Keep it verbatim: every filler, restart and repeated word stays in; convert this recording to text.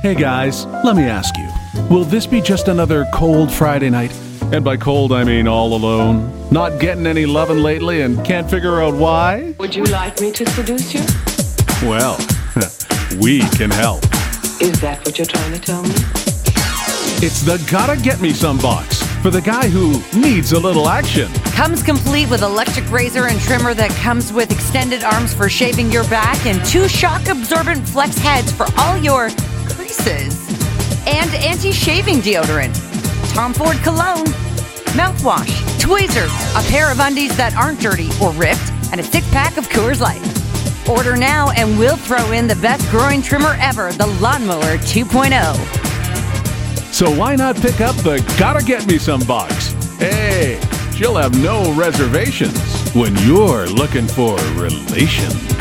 Hey guys, let me ask you, will this be just another cold Friday night? And by cold, I mean all alone. Not getting any lovin' lately and can't figure out why? Would you like me to seduce you? Well, we can help. Is that what you're trying to tell me? It's the Gotta Get Me Some box for the guy who needs a little action. Comes complete with electric razor and trimmer that comes with extended arms for shaving your back and two shock-absorbent flex heads for all your creases. And anti-shaving deodorant, Tom Ford cologne, mouthwash, tweezers, a pair of undies that aren't dirty or ripped, and a six-pack of Coors Light. Order now and we'll throw in the best growing trimmer ever, the Lawnmower two point oh. So why not pick up the Gotta Get Me Some box? Hey, she'll have no reservations when you're looking for relations.